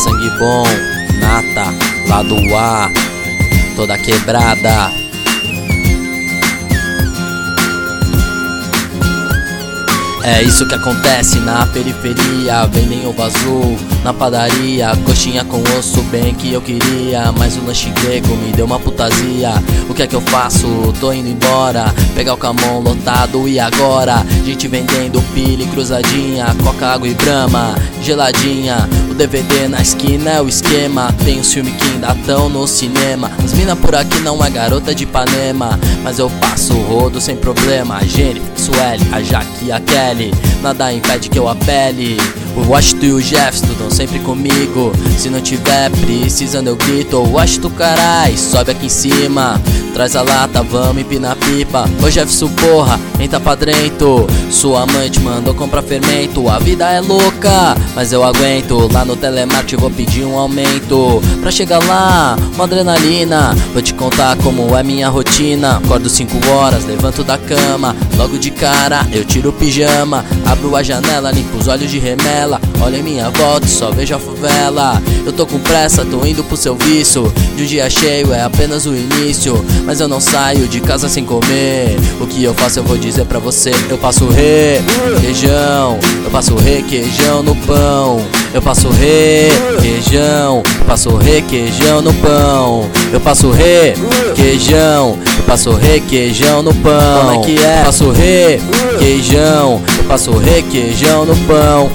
sangue bom, nata, lá do A, toda quebrada. É isso que acontece na periferia. Vendem ovo azul na padaria, coxinha com osso, bem que eu queria. Mas o lanche grego me deu uma putasia. O que é que eu faço? Tô indo embora, pegar o camão lotado e agora? Gente vendendo pile, cruzadinha, coca, água e brama, geladinha. O DVD na esquina é o esquema. Tem os filmes que ainda tão no cinema. As mina por aqui não é garota de Ipanema, mas eu passo o rodo sem problema. A Jennifer, Sueli, a Jaque e a Kelly, nada impede que eu apele. O Washington e o Jefferson estão sempre comigo. Se não tiver precisando eu grito: o Washington, carai, sobe aqui em cima, traz a lata, vamos empinar pipa. Ô Jefferson, porra, entra pra dentro. Sua mãe te mandou comprar fermento. A vida é louca, mas eu aguento. Lá no telemarketing vou pedir um aumento. Pra chegar lá, uma adrenalina. Vou te contar como é minha rotina. Acordo 5 horas, levanto da cama. Logo de cara eu tiro o pijama, abro a janela, limpo os olhos de remela. Olho em minha volta e só vejo a favela. Eu tô com pressa, tô indo pro serviço. De um dia cheio é apenas o início, mas eu não saio de casa sem comer. O que eu faço eu vou dizer pra você: eu passo requeijão, eu passo requeijão no pão. Eu passo requeijão, eu passo requeijão no pão. Eu passo requeijão, eu passo requeijão no pão. Como é que é? Eu passo requeijão, eu passo requeijão no pão.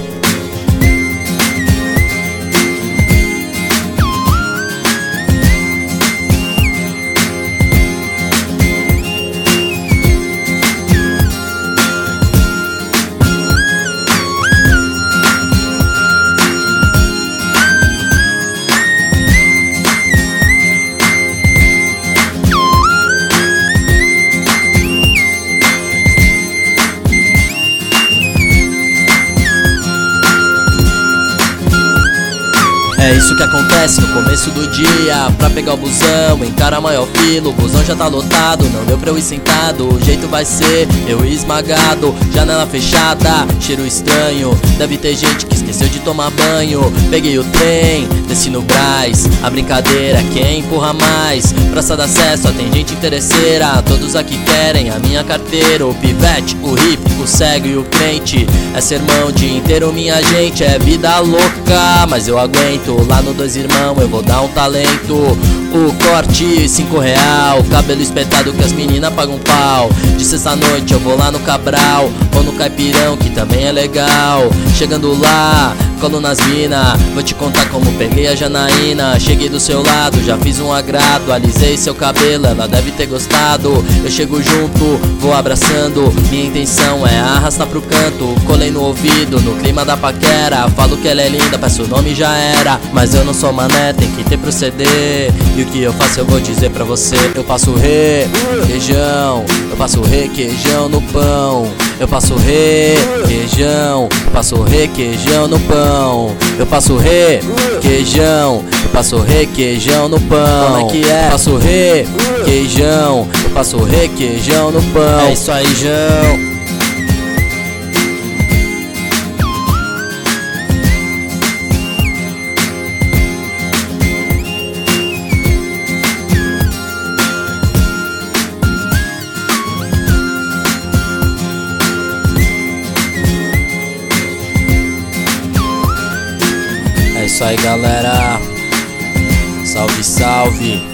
É isso que acontece no começo do dia. Pra pegar o busão, encara a maior fila. O busão já tá lotado, não deu pra eu ir sentado. O jeito vai ser eu ir esmagado. Janela fechada, cheiro estranho. Deve ter gente que esqueceu de tomar banho. Peguei o trem, desci no Brás. A brincadeira é quem empurra mais. Praça da Sé só tem gente interesseira. Todos aqui querem a minha carteira. O pivete, o hippie, o cego e o crente. É sermão o dia inteiro, minha gente. É vida louca, mas eu aguento. Lá no Dois Irmãos eu vou dar um talento. O corte, 5 real. Cabelo espetado que as meninas pagam pau. De sexta noite eu vou lá no Cabral ou no Caipirão, que também é legal. Chegando lá, colo nas mina. Vou te contar como peguei a Janaína. Cheguei do seu lado, já fiz um agrado. Alisei seu cabelo, ela deve ter gostado. Eu chego junto, vou abraçando. Minha intenção é arrastar pro canto. Colei no ouvido, no clima da paquera. Falo que ela é linda, peço o nome já era. Mas eu não sou mané, tem que ter proceder. E o que eu faço eu vou dizer pra você: eu passo requeijão, eu passo requeijão no pão. Eu passo requeijão, eu passo requeijão no pão. Eu passo requeijão, eu passo requeijão no pão. Como é que é? Eu passo requeijão, eu passo requeijão no pão. É isso aí, João. É isso aí, galera. Salve, salve.